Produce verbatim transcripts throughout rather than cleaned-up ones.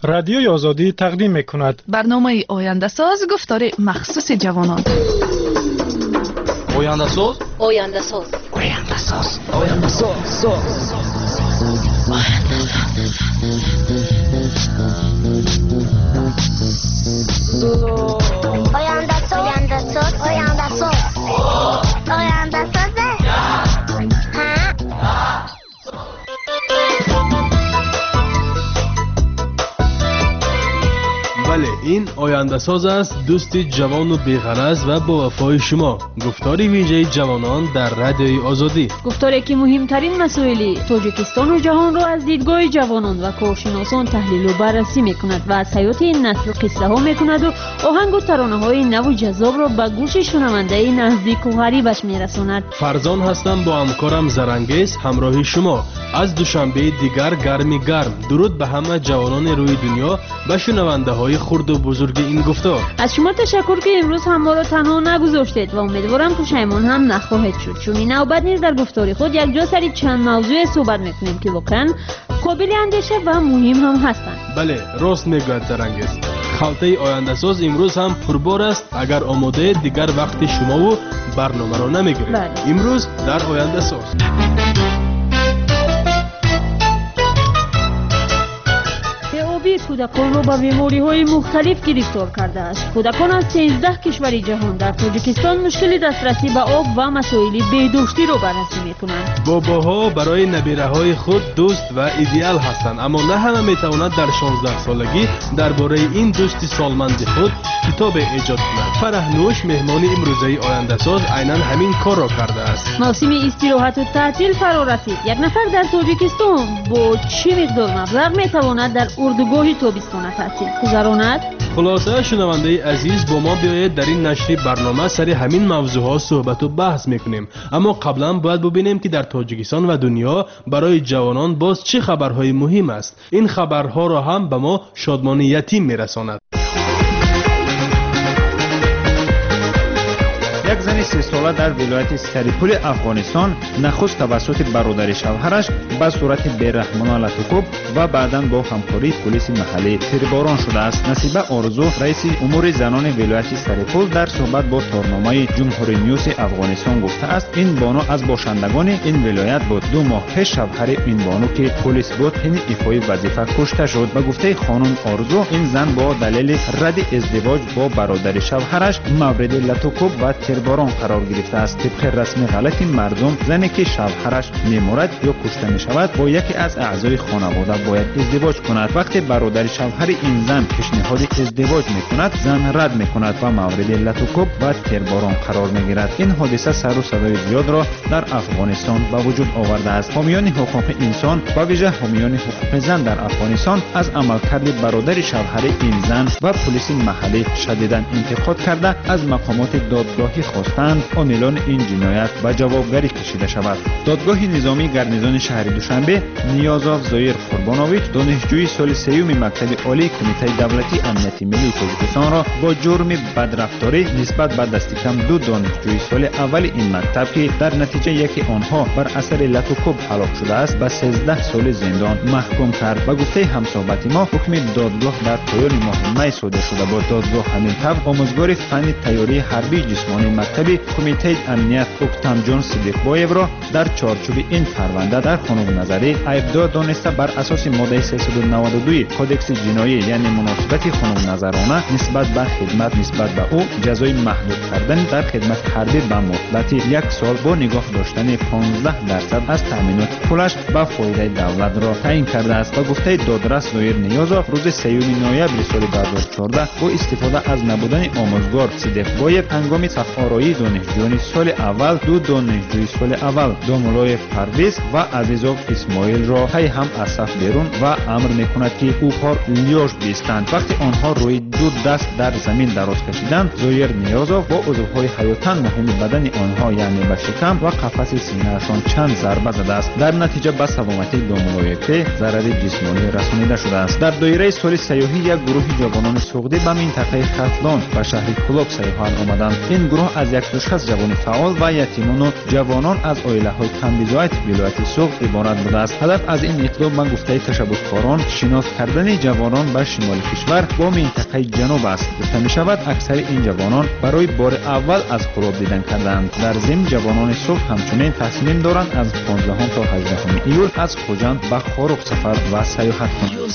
رادیوی آزادی تقدیم می‌کند. برنامه آینده ساز گفتار مخصوص جوانان. آینده ساز آینده ساز آینده ساز آینده ساز آینده ساز آینده ساز آینده ساز آینده ساز بله، این آینده ساز است، دوست جوان و بی‌غرض و با وفای شما. گفتاری ویژه جوانان در رادیوی آزادی. گفتاری که مهمترین مسائل تاجیکستان و جهان را از دیدگاه جوانان و کارشناسان تحلیل و بررسی میکند و از حیات این نسل قصه ها میکند و آهنگ و ترانه های نو و جذاب را به گوش شنونده نزدیک و غریبش میرساند. فرزان هستم با همکارم زرنگیز همراه شما. از دوشنبه دیگر گرمی گرم. درود به همه جوانان روی دنیا و شنونده های خرد و بزرگ این گفتار. از شما تشکر که امروز هم ما را تنها نگذاشتید و امیدوارم پشیمان هم نخواهید شد، چون این نوبت نیز در گفتار خود یک جا سری چند موضوع صحبت میکنیم که واقعا قابل اندیشه و مهم هم هستند. بله، راست میگوید زرنگیز. خلطه آینده ساز امروز هم پربار است. اگر آماده دیگر وقت شما و برنامه را نمیگیرید. بله. امروز در آینده ساز کودکان را به بیماری های مختلف گرفتار کرده است. کودکان از سیزده کشور جهان در تاجیکستان مشکل دسترسی به آب و مسائل بهداشتی را بررسی میکنند. باباها برای نبیره های خود دوست و ایدئال هستند، اما نه همه میتواند در شانزده سالگی درباره این دوستی سالمند خود کتاب ایجاد کند. فرهنوش مهمان امروزه آینده ساز عیناً همین کار را کرده است. موسم استراحت و تعطیل فرا رسید. یک نفر در تاجیکستان با چه مقدار مبلغ میتواند در اردوگاه تابستان تعطیل گذراند؟ خلاصه شنونده عزیز، با ما بیایید در این نشر برنامه سر همین موضوعات صحبت و بحث میکنیم. اما قبلا باید ببینیم که در تاجیکستان و دنیا برای جوانان باز چه خبرهای مهم است. این خبرها را هم به ما شادمان یتیم میرساند. یک زن سی ساله در ولایت سریپول افغانستان نخست توسط برادر شوهرش به صورت بی‌رحمانه لطوکوب و بعداً با همکاری پلیس محلی تیرباران شده است. نصیبه آرزو، رئیس امور زنان ولایت سریپول، در صحبت با تورنمای جمهوری نیوز افغانستان گفته است این بانو از باشندگان این ولایت بود. دو ماه پیش شوهر این بانو که پلیس بود حین ایفای وظیفه کشته شد. به گفته خانم آرزو، این زن با دلیل رد ازدواج با برادر شوهرش مورد لطوکوب و تیرباران قرار گرفته است. طبق رسم غلط مردم، زنی که شوهرش می‌مرد یا کشته می‌شود با یکی از اعضای خانواده باید ازدواج کند. وقتی برادر شوهر این زن پیشنهاد ازدواج می‌کند، زن رد می‌کند و مورد لطوکوب و تیرباران قرار می‌گیرد. این حادثه سر و صدای زیاد را در افغانستان به وجود آورده است. حامیان حقوق انسان و ویژه حامیان حقوق زن در افغانستان از عملکرد برادر شوهر این زن و پلیس محلی شدیداً انتقاد کرده از مقامات دادگاهی خواستند عاملان این جنایت به جوابگری کشیده شود. دادگاه نظامی گرنیزان شهر دوشنبه نیازاف زایر قربانویچ، دانشجوی سال سیوم مکتب عالی کمیته دولتی امنیت ملی تاجیکستان را با جرم بدرفتاری نسبت به دست کم دو دانشجوی سال اول این مکتب که در نتیجه یکی آنها بر اثر لطوکوب هلاک شده است به سیزده سال زندان محکوم کرد. به گفته همصحبت ما، حکم دادگاه در پایان ماه می صادر شده بود. دادگاه همین طب آموزگار فن تیاری حربی جسمانی مکتب کمیته امنیت اکتم جان صدیقبایو را در چارچوب این پرونده در خانم نظری ایبدار دانسته بر اساس ماده سیصد و نود و دو کدکس جنایی یعنی مناسبت خانم نظرانه نسبت به خدمت نسبت به او جزای محدود کردن در خدمت حربی به مدت یک سال با نگاه داشتن پانزده درصد از تامینات پولش به فایده دولت را تعیین کرده است. و گفته دادرس زایر نیازاف روز سیوم نوامبر سال دو هزار و چهارده با استفاده از نبودن آموزگار صدیقبایو هنگام صف آرایی دانشجویان سال اول دو دانشجوی سال اول دامولای پرویز و عزیزوف اسماعیل را هی هم از صف بیرون و امر میکند که او پار لیاژ بیستند. وقتی آنها روی دو دست در زمین دراز کشیدند، زایر نیازاف با عضوهای حیاتاً مهم بدن آنها یعنی به شکم و قفس سینه‌شان چند ضربه زده است. در نتیجه به سلامتی دامولای پی ضرر جسمانی رسانیده شده است. در دایره سال سیاحی یک گروه جوانان سوقدی به منطقه خطلان و شهر کلوب سیاحت آمدند. این گروه از یک ҳаштод و шесть ҷавони фаъол ва ятимону ҷавонон аз оилаҳои камбизоати вилояти Суғд иборат будааст. ҳадаф аз ин иқдом ба гуфтаи ташаббускорон шинос кардани ҷавонон ба шимоли кишвар бо минтақаи ҷануб аст. гуфта мешавад аксари ин ҷавонон барои бори аввал аз хуроб дидан кардаанд. дар зимн ҷавонони Суғд ҳамчунин тасмим доранд аз понздаҳум то ҳаждаҳуми июл аз Хуҷанд ба Хоруқ сафар ва саёҳат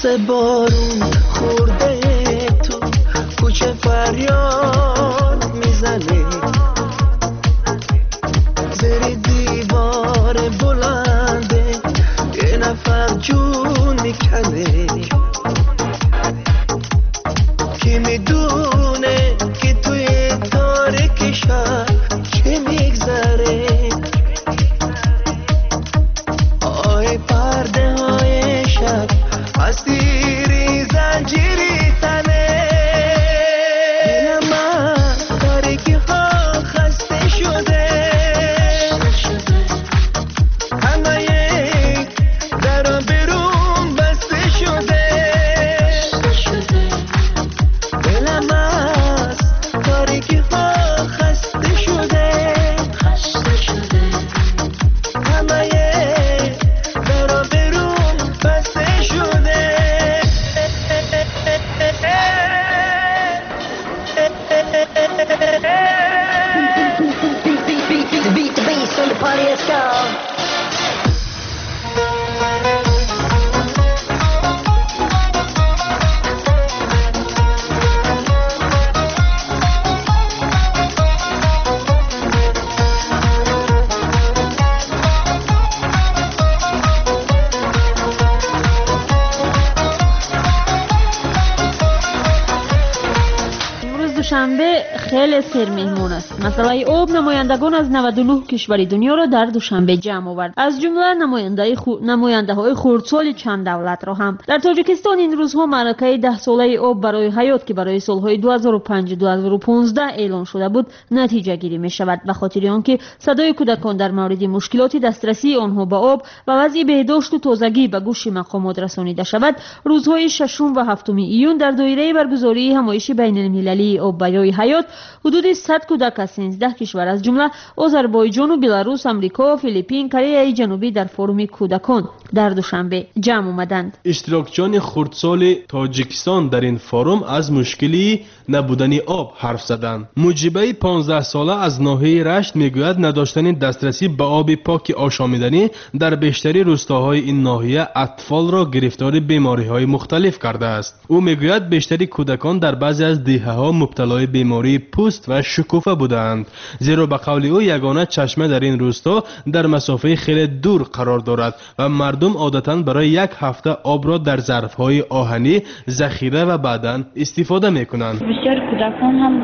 دوشنبه خیلی سر مهمون است. مسئله آب نمایندگان از نود و نه کشور دنیا را در دوشنبه جمع آورد. از جمله نماینده خو... نماینده های خردسال چند دولت را هم. در تاجیکستان این روزها معرکه ده ساله آب برای حیات که برای سالهای دو هزار و پنج دو هزار و پانزده اعلان شده بود نتیجه گیری می شود. به خاطر آنکه صدای کودکان در مورد مشکلات دسترسی آنها به آب و وضع بهداشت و تازگی به گوش مقامات رسانیده شود، روزهای ششم و هفتم ایون در دایره برگزاری همایش بین المللی آب برای حیات حدود صد کودک از سیزده کشور از جمله آذربایجان و بلاروس، آمریکا، فیلیپین، کره جنوبی در فروم کودکان در دوشنبه جمع آمدند. اشتراکچیان خردسال تاجیکستان در این فروم از مشکلی نبودن آب حرف زدند. مجیبه پانزده ساله از ناحیه رشت میگوید نداشتن دسترسی به آب پاک آشامیدنی در بیشتری روستاهای این ناحیه اطفال را گرفتار بیماری‌های مختلف کرده است. او میگوید بیشتری کودکان در بعضی از دهه‌ها مبتلای بیماری پوست و شکوفه بودند، زیرا به قول او یگانه چشمه در این روستا در مسافه خیلی دور قرار دارد و مردم عادتاً برای یک هفته آب را در ظرف‌های آهنی ذخیره و بعداً استفاده می‌کنند. بسیار کودکان هم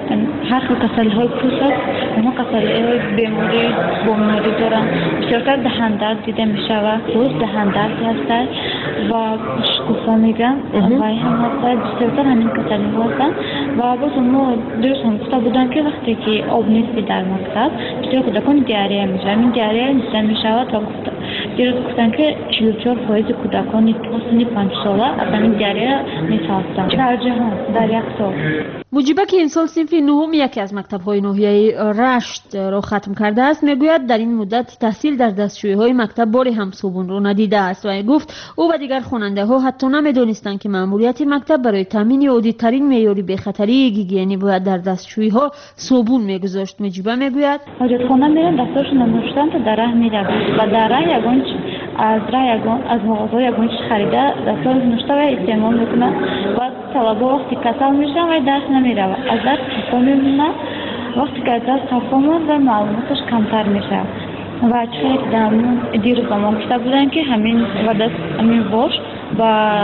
هر خیلی کسل‌های پوست است، اما کسل‌های بیماری بیماری دارند. بسیارتر دهندرد دیده می‌شود، پوست دهندرد هستند و شکوفه میگن و هم هستند. بسیارتر همین کسل‌ها هستند و باز ما درست هم گفته بودن که وقتی که آب نیستی در مکتب بسیار کودکان دیاریا می‌شوند. این دیاریا نیسته می‌شود و گفته دیروز گفتن که چهل و چهار درصد کودکان تا سن پنج ساله از این دیاریا می‌هستند در جهان در یک سال. مجیبه که این سال صنف نهم یکی از مکتب‌های ناحیه رشت را ختم کرده است میگوید در این مدت تحصیل در دستشویی‌های مکتب باری هم صابون را ندیده است و گفت او و دیگر خواننده‌ها حتی نمی‌دانستند که مأموریت مکتب برای تامین عالی‌ترین معیار بی‌خطری گیگیانی باید در دستشویی‌ها صابون می‌گذاشت. مجیبه میگوید حاجتخانه میرن دستاشون نمی‌شستن تا در راه می‌روند و در راه یگان از راه یگان از مغازه یگان خریده دستاشون نوشته و استعمال می‌کنند و طلبه وقتی کسل میشن و درس نمی‌روند. از درس خفه می‌مونن. وقتی که از درس خفه موند و معلوماتش کمتر میشه و چه اقدام دیروز با ما گفته بودن که همین و دست همین باش و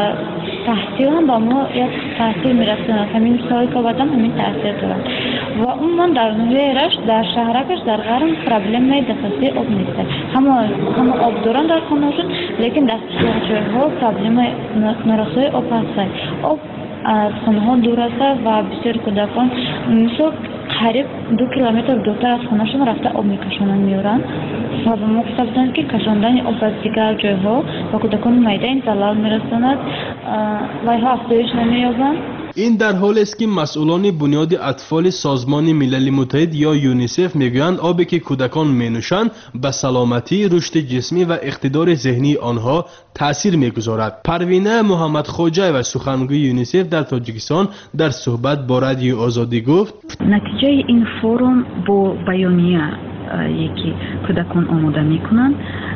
تحصیل هم با ما یک تحصیل میرسونن. همین سالی که بعدم همین تحصیل دارن و اون من در نوعی رشت در شهرکش در غرم پرابلم دسترسی آب نیست. همه همه آب دارن در خانه‌شون لیکن دسترسی‌ها پرابلم نرسایی آب هست. آب از خانه‌ها دور است و بسیار کودکان مثلا قریب دو کیلومتر دورتر از خانه‌شون رفته آب میکشونن میارن و به ما گفته بودن که کشاندن آب از دیگر جایها و کودکان میده این ضرر میرساند و اینها افزایش نمییابند. این در حالی است که مسئولان بنیاد اطفال سازمان ملل متحد یا یونیسف میگویند آبی که کودکان مینوشند به سلامتی، رشد جسمی و اقتدار ذهنی آنها تاثیر میگذارد. پروینه محمد خوجه و سخنگوی یونیسف در تاجیکستان در صحبت با رادیو آزادی گفت نتیجه این فورум با بیانیه یکی کودکان آماده میکنند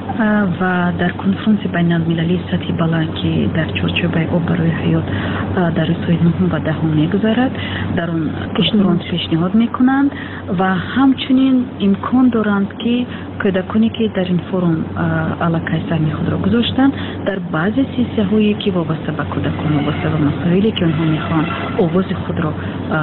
و در کنفرانس بین المللی سطحی بلند که در چارچوب آب برای حیات در روزهای نهم و دهم میگذرد در آن اشتراک پیشنهاد میکنند و همچنین امکان دارند که کودکانی که در این فورум علاقه سهمی خود را گذاشتند در بعضی سیسیه هایی که وابسته به کودکان وابسته به مسائلی که آنها میخوان آواز خود را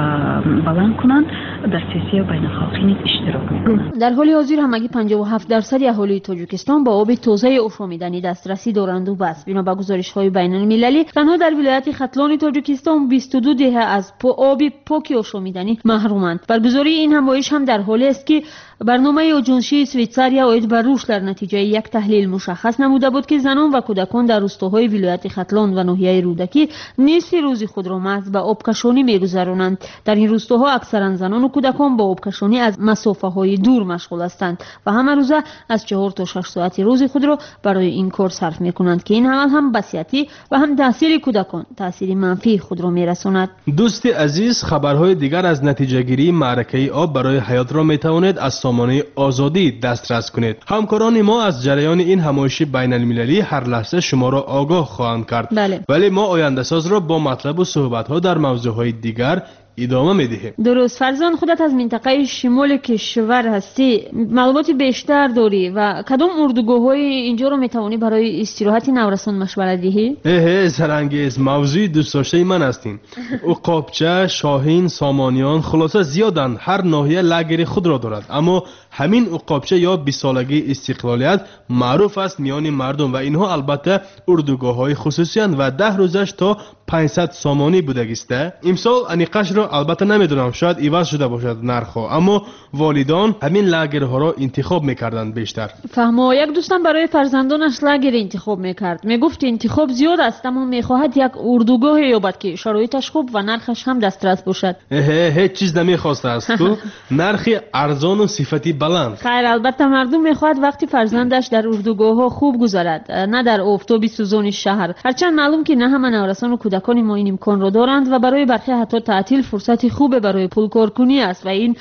بلند کنند در سیسیه بین الخالقی نیز اشتراک میکنند. در حال حاضر همگی پنجاه و هفت درصد اهالی تاجیکستان با آب توزیع آشامیدنی دسترسی دارند و بس بنا به گزارش‌های بین المللی تنها در ولایت ختلان تاجیکستان بیست و دو دهه از آب پاک آشامیدنی محرومند. برگزاری این همایش هم در حالی است که برنامه آژانسی سوئیسریا اید بر روش در نتیجه یک تحلیل مشخص نموده بود که زنان و کودکان در روستاهای ولایت ختلان و ناحیه رودکی نصف روز خود را محض به آبکشانی می‌گذرانند. در این روستاها اکثرا زنان و کودکان با آبکشانی از مسافه‌های دور مشغول هستند و همه روزه از چهار تا شش ساعت روز خود را برای این کار صرف می‌کنند که این عمل هم بسیطی و هم تحصیل کودکان تأثیر منفی خود را می‌رساند. دوست عزیز، خبرهای دیگر از نتیجه گیری معرکه آب برای حیات را می‌توانید از سامانه آزادی دسترس کنید. همکاران ما از جریان این همایش بین المللی هر لحظه شما را آگاه خواهند کرد. بله. ولی ما آینده ساز را با مطلب و صحبت‌ها در موضوعهای دیگر ادامه میدهیم. درست. فرزان، خودت از منطقه شمال کشور هستی، معلومات بیشتر داری و کدام اردوگاه‌های اینجا رو میتوانی برای استراحت نورسان مشورت دهی؟ اه زرنگیز، موضوع دوست داشته من هستین. عقابچه، شاهین، سامانیان خلاصه زیادن، هر ناحیه لگری خود را دارد، اما همین عقابچه یا بیست سالگی استقلالیت معروف است میان مردم و اینها البته اردوگاه‌های خصوصی اند و ده روزش تا پانصد سامانی بودگیسته. امسال انیقش را البته نمیدونم، شاید عوض شده باشد نرخ‌ها، اما والدان همین لگرها را انتخاب میکردند بیشتر. فهمو. یک دوستم برای فرزندانش لگر انتخاب میکرد، میگفت انتخاب زیاد است اما میخواهد یک اردوگاه یابد که شرایطش خوب و نرخش هم دسترس باشد. اه هیچ چیز نمیخواسته است تو نرخ ارزان و صفتی بلند. خیر، البته مردم میخواهد وقتی فرزندش در اردوگاه‌ها خوب گذرد، نه در آفتاب سوزان شهر. هرچند معلوم که نه همه نورسان و کودکان ما این امکان را دارند و برای برخی حتی تعطیل فرصتی خوبه برای پول کارکنی است و این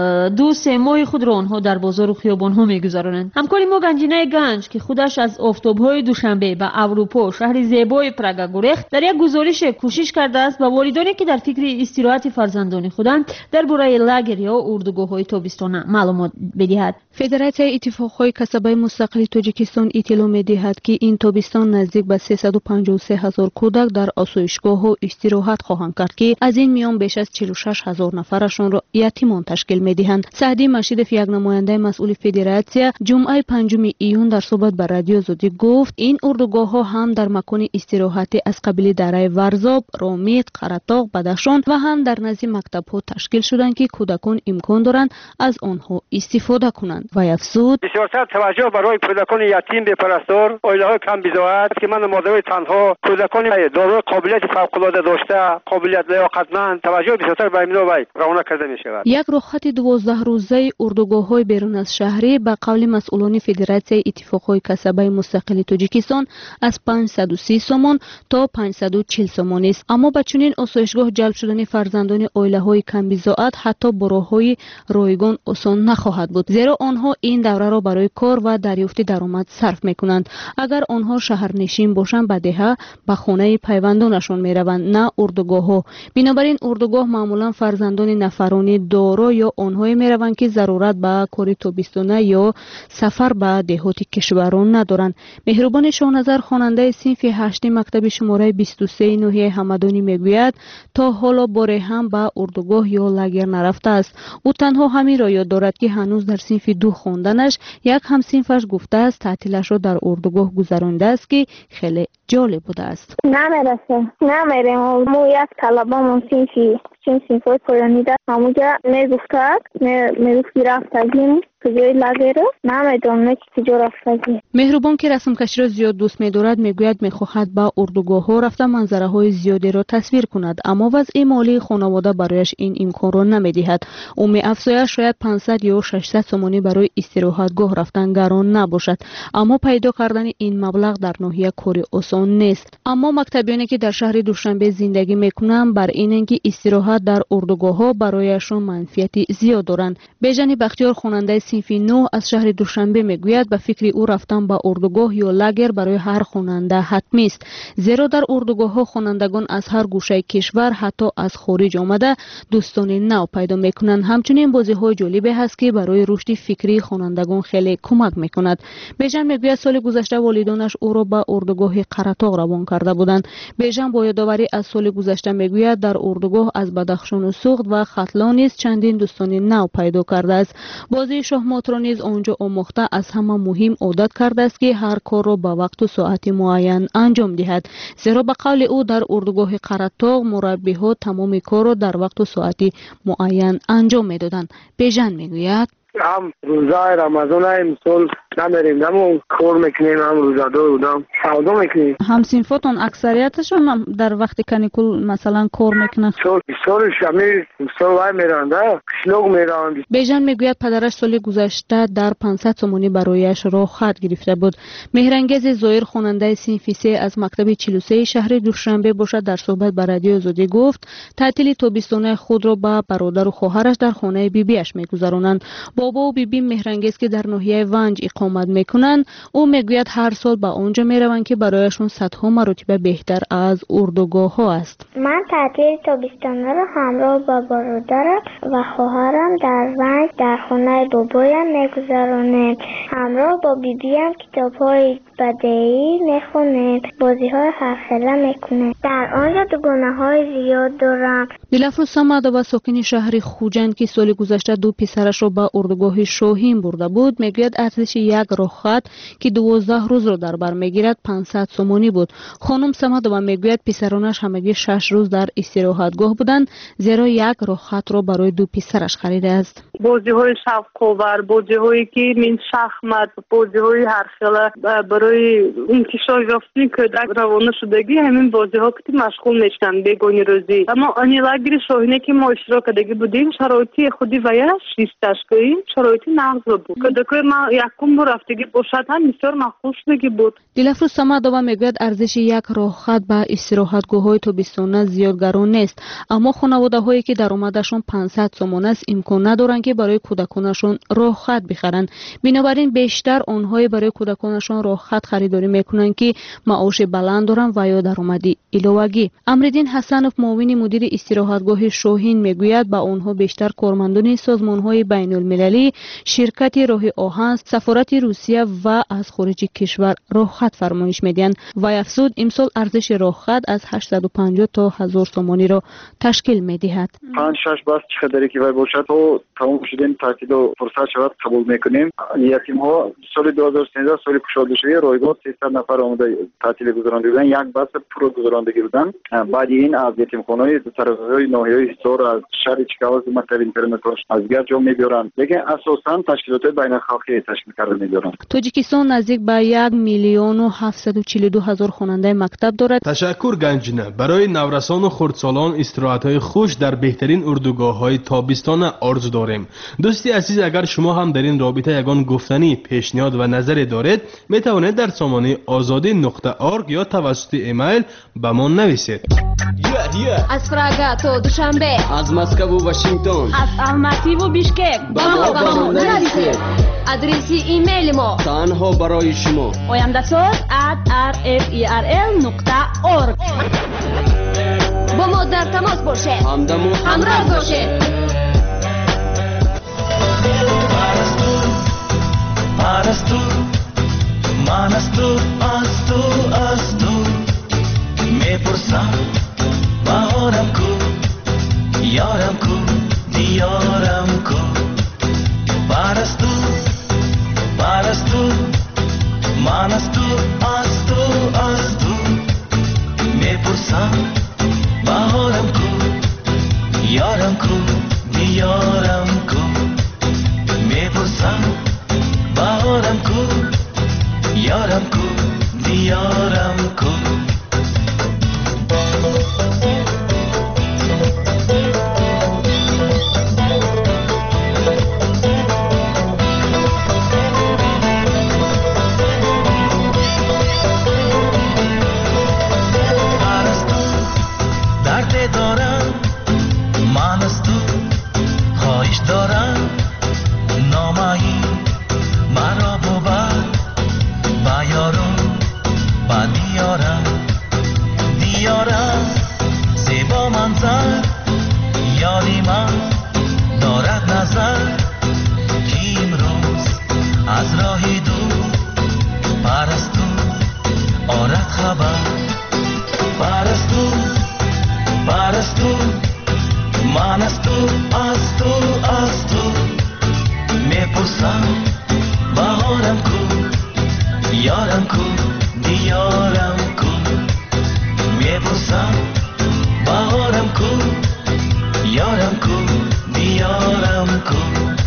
دو سه ماه خود را آنها در بازار و خیابان‌ها می‌گذرانند. همکاری ما گنجینه گنج که خودش از آفتاب‌های دوشنبه به اروپا، شهر زیبای پراگا گریخت، در یک گزارش کوشش کرده است با والدانی که در فکر استراحت فرزندان خودند درباره لگر یا اردوگاه‌های تابستانه معلومات بدهد. فدراسیون اتفاق‌های کسبه مستقل تاجیکستان اطلاع می‌دهد که این تابستان نزدیک به سیصد و پنجاه و سه هزار کودک در آسایشگاه و استراحت خواهند کرد که از این میان بیش از چهل و شش هزار نفرشان را یتیمان تشکیل می‌دهند. سعدی مشیدف، یک نماینده مسئول فدراسیون، جمعه پنجم ایون در صحبت با رادیو آزادی گفت این اردوگاه‌ها هم در مکان استراحت از قبیل دره ورزاب، رامید، قرطاق، بدخشان و هم در نزد مکتب‌ها تشکیل شدند که کودکان امکان دارند از آنها استفاده کنند. و افزود بسیار توجه برای کودکان یتیم به پرستار، عائله‌های کم بضاعت که من مادرای تنها، کودکان دارای قابلیت فوق‌العاده داشته، قابلیت لیاقتمند، توجه بسیار به اینا وای رعایت کرده می‌شود. یک رخصت دوازده روزه اردوگاه‌های بیرون از شهری به قول مسئولان فدراسیون اتفاق‌های کسبه مستقل تاجیکستان از پانصد و سی سومون تا پانصد و چهل سومون است، اما با چنین آسایشگاه جلب شدن فرزندان عائله‌های کم بضاعت حتی با راه‌های رایگان آسان نخواهد بود، زیرا آنها این دوره را برای کار و دریافت درآمد صرف می‌کنند. اگر آنها شهرنشین باشند به دهه به خانه پیوندانشان می‌روند، نه اردوگاه‌ها. بنابراین اردوگاه معمولا فرزندان نفرانی دارا یا آنهایی می‌روند که ضرورت به کار تابستانه یا سفر به دهات کشوران ندارند. مهربان شاهنظر، خواننده صنف هشت مکتب شماره بیست و سه ناحیه همدانی میگوید تا حالا باره هم به اردوگاه یا لگر نرفته است. او تنها همین را یاد دارد که هنوز در صنف دو خواندنش یک همصنفش گفته است تعطیلش را در اردوگاه گذرانده است که خیلی جالب بوده است. نمیرسه نمیریم. مو یک طلبه من صنف چون سینفای پایانی در همونجا میگفتد میگفتی رفتگیم کجای لاگر نمیدونم که کجا رفتگیم. مهربان که رسم کشی را زیاد دوست می‌دارد میگوید می‌خواهد با اردوگاه‌ها رفته منظره‌های زیادی را تصویر کند، اما وضع مالی خانواده برایش این امکان را نمی‌دهد. او می‌افزاید شاید پانصد یا ششصد سومانی برای استراحتگاه رفتن گران نباشد، اما پیدا کردن این مبلغ در ناحیه کاری آسان نیست. اما مکتبیانی که در شهر دوشنبه زندگی می‌کنند بر اینند که استراحت در اردوگاه‌ها برایشان منفعتی زیاد دارند. بیژن بختیار خواننده صنف نه از شهر دوشنبه میگوید به فکر او رفتن به اردوگاه یا لاگر برای هر خواننده حتمی است، زیرا در اردوگاه‌ها خوانندگان از هر گوشه کشور حتی از خارج آمده دوستان نو پیدا میکنند. همچنین بازی‌های جالبی هست که برای رشد فکری خوانندگان خیلی کمک میکند. بیژن میگوید سال گذشته والدانش او را به اردوگاه قره‌طاق روان کرده بودند. بیژن با یادآوری از سال گذشته میگوید در اردوگاه از بدخشان و سوخت و ختلان نیز چندین دوستان نو پیدا کرده است. بازی شهمات را نیز آنجا آموخته از همه مهم عادت کرده است که هر کار را به وقت و ساعت معین انجام دهد، زیرا به قول او در اردوگاه قره‌طاق مربی‌ها تمام کار را در وقت و ساعت معین انجام میدادند. بیژن میگوید هم روزه رمضان امسال نمیریم، هم کار میکنیم، هم روزادار بودم سودا میکنیم. هم صنفاتون اکثریتشون در وقت کانیکول مثلا کار میکنن؟ سال سال شمی سال وای میرن ده شلوغ میرن. بیژن میگوید پدرش سال گذشته در پانصد سومانی برایش راه خط گرفته بود. مهرانگیز زایر خواننده صنف سه از مکتب چهل و سه شهر دوشنبه باشد در صحبت با رادیو آزادی گفت تعطیل تابستانه خود را با برادر و خواهرش در خانه بیبیش میگذرانند. بابا و بیبی مهرانگیز که در ناحیه ونج اقامت میکنند، او میگوید هر سال به آنجا میروند که برایشون صدها مرتبه بهتر از اردوگاه ها است. من تعطیل تابستانه را همراه با برادرم و خواهرم در ونج در خانه بابایم میگذرانیم. همراه با بیبیم کتاب‌های بدیعی میخونیم، بازی‌های حرفه‌ای میکنیم. در آنجا دوگانه‌های زیاد دارم. دلفروز صمدآباد ساکن شهر خوجند که سال گذشته دو پسرش را به اردوگاه شاهین برده بود میگوید ارزش یک راهخط که دوازده روز را در بر میگیرد پانصد سومانی بود. خانم صمدآباد میگوید پسرانش همگی شش روز در استراحتگاه بودند، زیرا یک راهخط را برای دو پسرش خریده است. بازی‌های شوق‌آور، بازی‌هایی که من شахмат، بازی‌های حرفه‌ای برای انتشار یافتن کودک روانه شدگی همین بازی‌ها که مشغول میشن بیگانه روزی. اما آنی لاگر شاهینه که ما اشتراک کردگی بودیم شرایطی خودی ویاش ریستش کردیم، شرایطی نغز بود. کودکای ما یکم بار رفتگی باشد هم بسیار مخصوص شدگی بود. دلفروز صمدآباد میگوید ارزش یک راهخط به استراحتگاه‌های تابستانه زیاد گران نیست، اما خانواده‌هایی که درآمدشان پانصد سوم است امکان ندارند که برای کودکانشان راهخط بخرند. بنابراین بیشتر آنهایی برای کودکانشان راهخط خریداری میکنند که معاش بلند دارند و یا درآمدی علاوه‌ای. امرالدین حسنوف معاون مدیر استراحتگاه شاهین میگوید با آنها بیشتر کارمندان سازمان‌های بین‌المللی، شرکت راه آهن، سفارت روسیه و از خارج کشور راهخط فرمایش میدهند. و افزود امسال ارزش راهخط از هشتصد و پنجاه تا هزار تومانی را تشکیل میدهد. پنج شش بس چقدری که وای باشد و تمام شدن تعطیل و فرصت شود قبول میکنیم. یتیم‌ها سال دو هزار و سیزده سال کشادشوی رایگان سیصد نفر آمده تعطیل گذرانده بودن، یک بس پرو گذراندگی بودن. بعد این از یتیمخانه‌های طرفهای ناحیه حصار از شهر چکاوز مکتب اینترنت‌ها از گرجا میبرند، لیکن اساساً تشکیلات بین‌الخالقی تشکیل کرده می‌دارند. تاجیکستان نزدیک به یک میلیون و هفتصد و چهل و دو هزار خواننده مکتب دارد. تشکر گنجینه. برای نورسان و خردسالان استراحت‌های خوش در بهترین اردوگاه‌های تابستانه آرزو داریم. دوستی عزیز، اگر شما هم در این رابطه یگان گفتنی، پیشنهاد و نظری دارید، می توانید در سامانه آزادی نقطه آرگ یا توسط ایمیل به ما نویسید. از پراگ تا دوشنبه، از مسکو و واشنگتن، از الماتی و بیشکک با ما با ما نویسید. آدرس ایمیل ما تنها برای شما oyandasot at r f e r l نقطه org. با ما در تماس باشید، همدم و همراه باشید. من از تو، من از تو، از تو، از تو میپرسم بهارم کو، یارم کو، دیارم کو. من از تو، من از تو، من از تو، از تو، از تو میپرسم بهارم کو، دیارم کو میپرسم بهارم کو یارم کو دیارم کو دارم من از تو خواهش دارم نامایی مرا ببر با یارم با دیارم دیارم زیبا منظر یاری من دارد نظر که امروز از راهی دور پرستو آرد خبر پرستو پرستو من از تو از تو از تو میپرسم بهارم کو یارم کو دیارم کو میپرسم بهارم کو یارم کو دیارم کو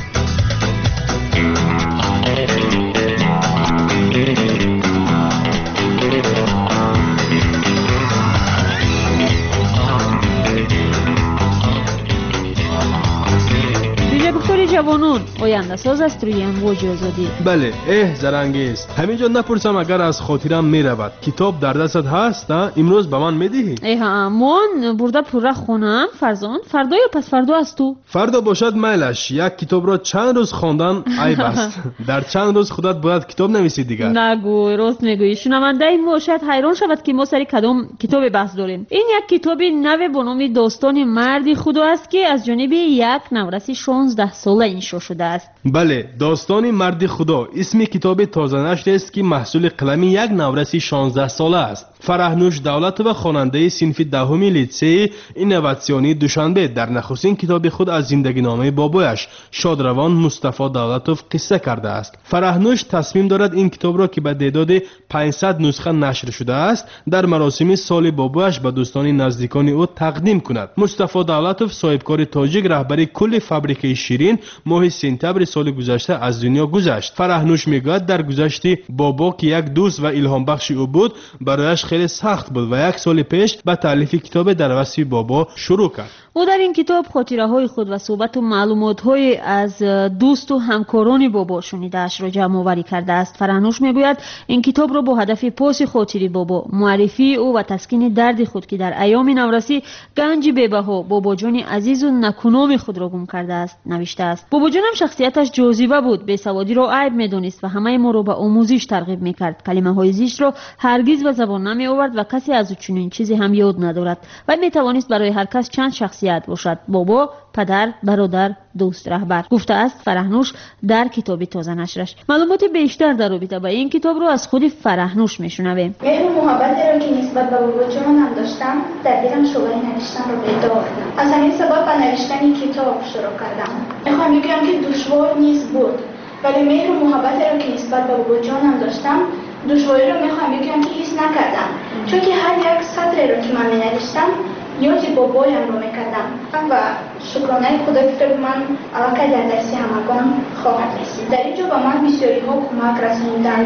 جوانان آینده ساز است روی امواج آزادی. بله اه زرنگیز همینجا نپرسم اگر از خاطرم میرود کتاب در دستت هست امروز به من میدهی؟ اه من برده پوره خونم فرزان فردا یا پس فردا است تو؟ فردا باشد میلش یک کتاب را چند روز خواندن عیب است در چند روز خودت باید کتاب نویسی دیگر. نگوی راست میگویی شنونده ما شاید حیران شود که ما سری کدام کتاب بحث داریم. این یک کتاب نو با نام داستان مردی خدا است که از جانب یک نورس شانزده ساله انشا شده است. بله داستان مرد خدا اسم کتاب تازه نشر است که محصول قلم یک نورس شانزده ساله است. فرهنوش دولت و خواننده صنف دهمی لیسه اینواتسیونی دوشنبه در نخستین کتاب خود از زندگی نامه بابایش شادروان مصطفی دولتوف قصه کرده است. فرهنوش تصمیم دارد این کتاب را که به تعداد پانصد نسخه نشر شده است در مراسم سال بابایش به دوستان نزدیکان او تقدیم کند. مصطفی دولتوف صاحبکار تاجیک رهبر کل فابریکه شیرین ماه سپتامبر سال گذشته از دنیا گذشت. فرهنوش میگوید در گذشته بابا که یک دوست و الهام بخش او بود برایش خیلی سخت بود و یک سال پیش به تالیف کتاب در وصف بابا شروع کرد. او در این کتاب خاطره های خود و صحبت و معلومات های از دوست و همکاران بابا شنیده‌اش را جمع آوری کرده است. فرهنوش میگوید این کتاب را با هدف پاس خاطری بابا، معرفی او و تسکین درد خود که در ایام نورسی گنج بی‌بها بابا جان عزیز و نکونام خود را گم کرده است نوشته است. بابا جان هم شخصیتش جاذبه بود، بی‌سوادی را عیب می‌دانست و همه ما را به آموزش ترغیب می‌کرد. کلمه‌های زشت را هرگز به زبان نمی آورد و کسی از او چنین چیزی هم یاد ندارد و می‌توانست برای هر کس چند شخصیت باشد: بابا، پدر، برادر، دوست، رهبر. گفته است فرهنوش در کتاب تازه نشرش. معلومات بیشتر در رابطه با این کتاب رو از خود فرهنوش میشنویم. مهر و محبتی را که نسبت به بابا جانم داشتم در دلم شعله نوشتن را پیدا کردم. از همین سبب به نوشتن کتاب شروع کردم. میخوام بگم که دشوار نیست بود، ولی مهر و محبتی را که نسبت به بابا جانم داشتم دشواری را میخوام بگم که حس نکردم، چون که هر یک سطری را که من مینوشتم یاد بابایم رو میکردم و شکرانه خدا که به من علاقه در دستی همگان خواهد رسید. در اینجا به من بسیاری ها کمک رسوندند.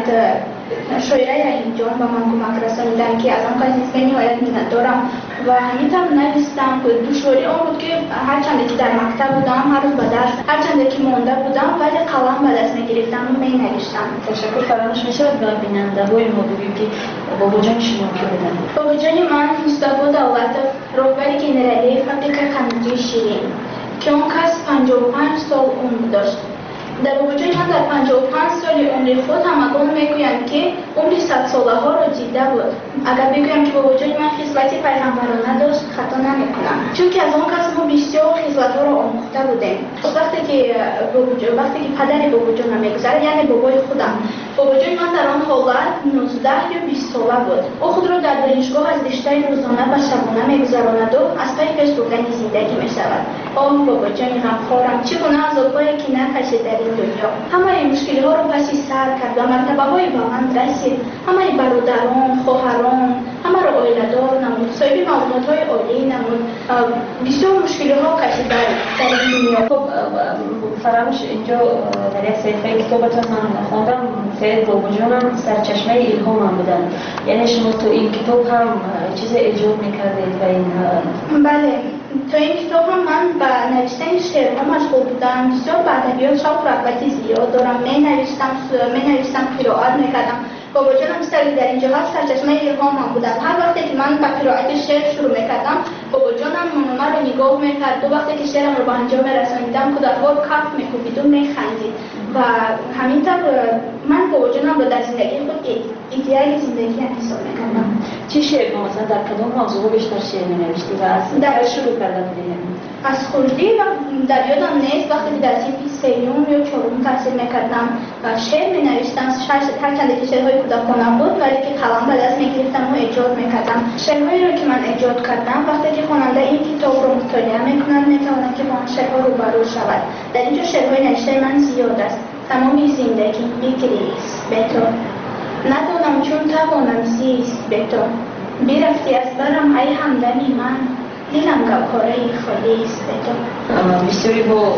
شاعره اینجا به من کمک رسوندند که از آن کسی که نهایت منت دارم و همیتم نویستم که دشواری آن بود که هرچند که در مکتب بودم هر روز به درس هرچند که مانده بودم ولی قلم به دست میگرفتم و می نوشتم. تشکر. فراموش میشود به بیننده های ما بگیم که بابا جان شما کی بودن؟ بابا جان من مصطفی دولتوف رهبر گنرالی فابریکه قندیل شیرین که اون کس پنجاه و پنج سال عمر داشت. در بابا جان من در پنجاه و پنج سال عمر خود همگان میگویند که عمر صد ساله ها را دیده بود. اگر بگویم که بابا جان من خصلت پیغمبرانه داشت خطا نمیکنم، چون که از آن کس ما بسیار خصلت ها را آموخته بودیم. وقتی که بابا جان وقتی که پدر بابا جان میگذره یعنی بابای خودم، بابا جان من در آن حالت نوزده یا بیست ساله بود. او خود را در دانشگاه از رشته روزانه به شبانه میگذراند و از پی پیش بردن زندگی میشود. آه بابا جان غمخوارم، چگونه عذابهایی که نکشید در این دنیا. همه مشکل ها را پس سر کرد و مرتبه های بلند رسید. همه برادران، خواهران، همه را عائله دار نمود، صاحب معلومات های عالی نمود. بسیار مشکلی ها کشید در در دنیا. خب فراموش اینجا در یک صفحه کتابتون من خواندم سید بابا جانم سرچشمه الهامم بودن، یعنی شما تو این کتاب هم چیز ایجاد میکردید و این بله تو این کتاب هم من به نوشتن شعرها مشغول بودم. بسیار به ادبیات شوق و رغبتی زیاد دارم. می نوشتم می نوشتم قرائت میکردم. بابا جانم سری در اینجا هست سرچشمه الهامم بودن. هر وقتی که من به قرائت شعر شروع میکردم بابا جانم من رو نگاه میکرد. دو وقتی که شعرم رو به انجام رسانیدم کودک‌ها کف میکوبید و میخندید و همینطور من بابا جانم رو در زندگی خود ایدئال زندگی حساب میکردم. چه شعر مثلا در کدام موضوع بیشتر شعر می‌نوشتی و از در شروع کردن بودید؟ از خردی و در یادم نیست وقتی در صنف سیوم یا چهارم تحصیل میکردم شعر مینوشتم. هرچند که شعرهای کودکانه بود ولی که قلم به دست میگرفتم و ایجاد میکردم. شعرهایی رو که من ایجاد کردم وقتی که خواننده این کتاب رو مطالعه میکند میتواند که با آن شعرها روبرو شود. در اینجا شعرهای نوشته من زیاد است. تمامی زندگی بگریست به تو، ندانم چون توانم زیست به تو، بیرفتی از برم ای همدمی من، دیلم گوهره خالی است به تو. بسیاری با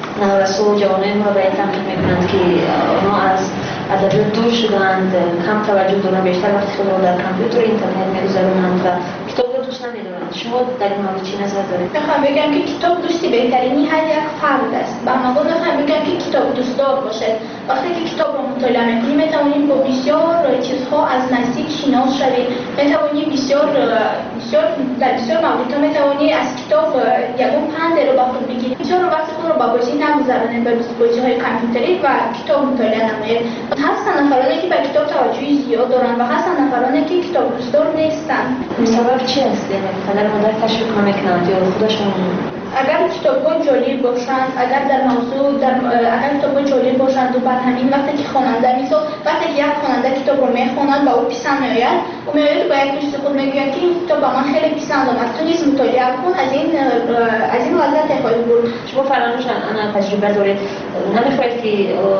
نورسو و جوانای ما باید تنقید میکنند که آنها از ادبیات دور شدند، کم توجه دارند، بیشتر وقتی خود را در کامپیوتر اینترنت میگذرانند و کتاب را دوست نمیدارند. شما در این مورد چی نظر دارید؟ میخوام بگم که کتاب دوستی بهترینی هر یک فرد است. به مقام میخوام بگم که کتاب دوستدار باشد. وقتی که کتاب را مطالعه میکنیم میتوانیم با بسیار چیزها از نزدیک شناس شویم. میتوانیم بسیار بسیار در بسیار موارد میتوانی از کتاب یگان پند رو با خود بگیریم. بسیار وقت خود رو با بازی نگذرانیم به بازی‌های کامپیوتری و کتاب مطالعه نماییم. هستند نفرانی که به کتاب توجهی زیاد دارند و هستند نفرانی که کتاب دوستدار نیستند. سبب چی است؟ پدر مادر تشویق نمیکنند یا خودشون؟ اگر کتاب‌ها جالب باشند، اگر در موضوع در اگر کتاب‌ها جالب باشند و بعد همین وقتی که خواننده میسو وقتی که یک خواننده کتاب رو میخواند و او پسند میآید و میآید با یک دوست خود میگوید که این کتاب به من خیلی پسند آمد، تو نیز مطالعه کن، از این از این لذت خواهی برد. شما فراموش انا تجربه دارید، نمیخواهید که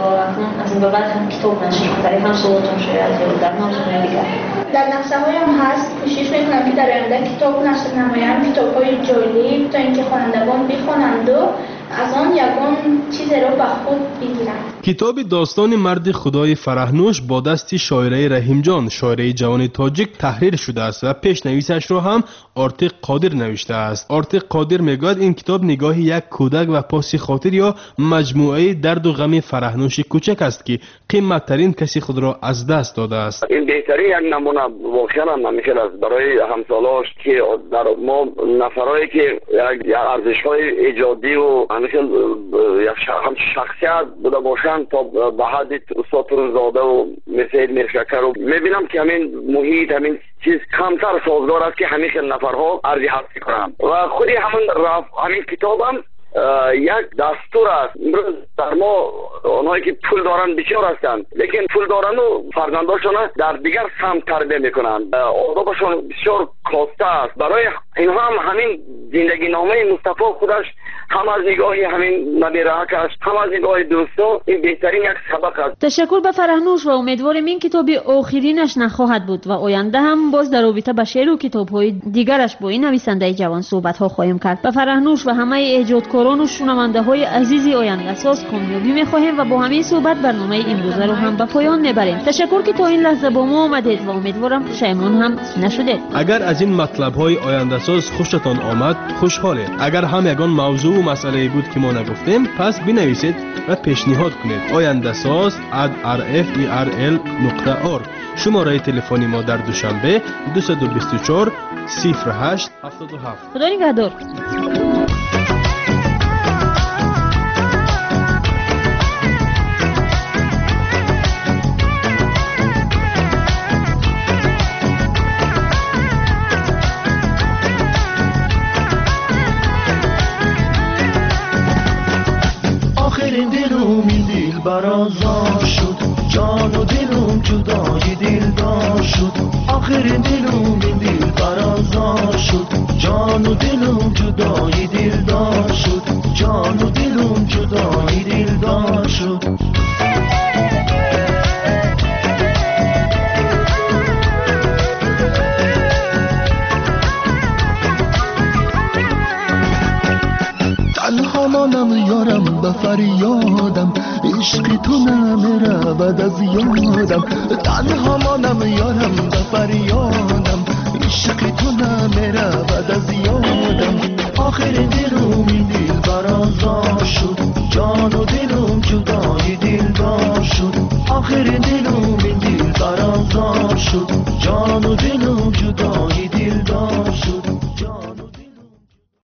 از این بعد هم کتاب نشر کنید هم صوتتون شاید یا در موضوع دیگر؟ در نقشه هایم هست. کوشش میکنم که در آینده کتاب نشر نمایم، کتاب‌های جالب تا اینکه خوانندگان بخوانند و از آن یگان چیزی را به خود بگیرند. کتاب داستان مرد خدای فرهنوش با دست شاعره رحیم جان، شاعره جوان تاجیک تحریر شده است و پیشنویسش را هم آرتیق قادر نوشته است. آرتیق قادر میگوید این کتاب نگاه یک کودک و پاس خاطر یا مجموعه درد و غم فرهنوش کوچک است که قیمتترین کسی خود را از دست داده است. این بهترین یک نمونه واقعا هم نمیشه است برای همسالاش که در ما نفرایی که یک ارزش‌های ایجادی و همیشه هم شخصیت بوده باشند تا به حد استاد فروزاده و مثل میرشکر رو میبینم که همین محیط همین چیز کمتر سازگار است که همیشه نفرها ارزی حسی کنند و خودی همون همین کتاب هم یک دستور است. امروز در ما اونهایی که پول دارن بسیار هستند لیکن پول دارن و فرزنداشون در دیگر سمت تربیه میکنند، آدابشون بسیار کاسته است. برای اینها هم همین زندگی نامه مصطفی خودش هم از نگاه همین نبی رحکش هم از نگاه دوستا این بهترین یک سبق است. تشکر به فرهنوش و امیدواریم این کتاب آخرینش نخواهد بود و آینده هم باز در رابطه با شعر و کتاب‌های دیگرش با این نویسنده جوان صحبت‌ها خواهیم کرد. به فرهنوش و همه ایجادکاران و شنونده‌های عزیزی آینده ساز کامیابی می‌خواهیم و با همین صحبت برنامه امروز رو هم به پایان می‌بریم. تشکر که تا این لحظه با ما آمدید و امیدوارم پشیمان هم نشدید. اگر از این مطلب‌های آینده ساز خوشتان آمد خوشحالیم. اگر هم یگان موضوع و مسئله بود که ما نگفتیم پس بنویسید و پیشنهاد کنید. آینده ساز ات آر اف ای آر ال نقطه org. شماره تلفنی ما در دوشنبه دو دو چهار صفر هشت هفت هفت. خدا نگهدار. برازار شد جان و دلم جدای دلدار شد، آخرین دلم این دل برازار شد جان و دلم جدای دلدار شد، جان و دلم جدای دلدار شد. مانم یارم به فریادم، عشق تو نمیرود از یادم. تنها مانم یارم به فریادم، عشق تو نمیرود از یادم. آخر دلو